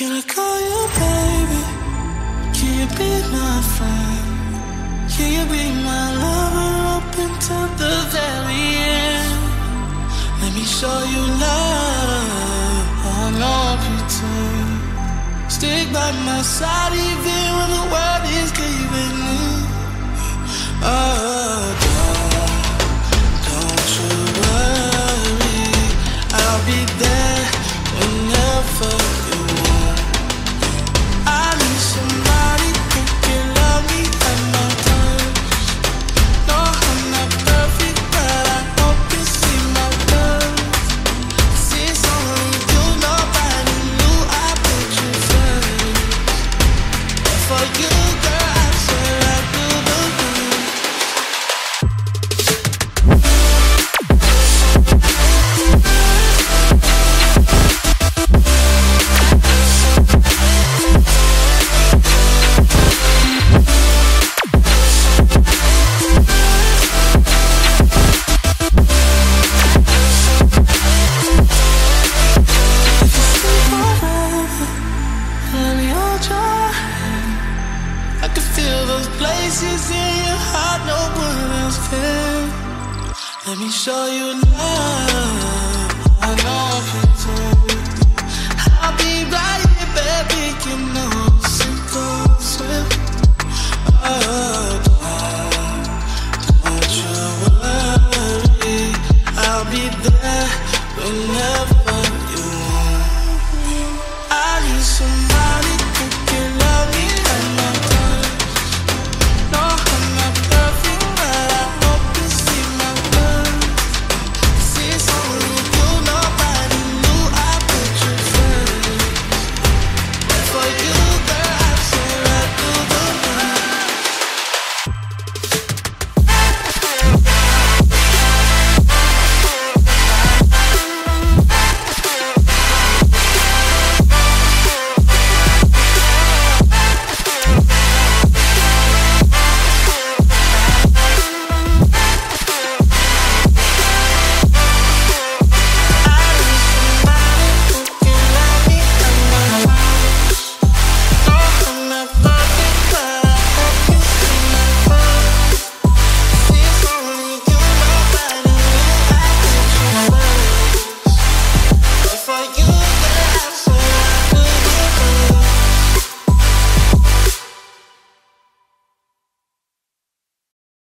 Can I call you baby? Can you be my friend? Can you be my lover up until the very end? Let me show you love, oh no pretend. Stick by my side even when the world is giving in. Oh, don't you worry, I'll be there whenever you want. I need somebody who can love me at my terms. No, I'm not perfect, but I hope you see my worth. 'Cause it's only you, nobody knew I put you first. For you, girl, I said I do believe. Let me hold your hand. I can feel those places in your heart no one else can. Let me show you love.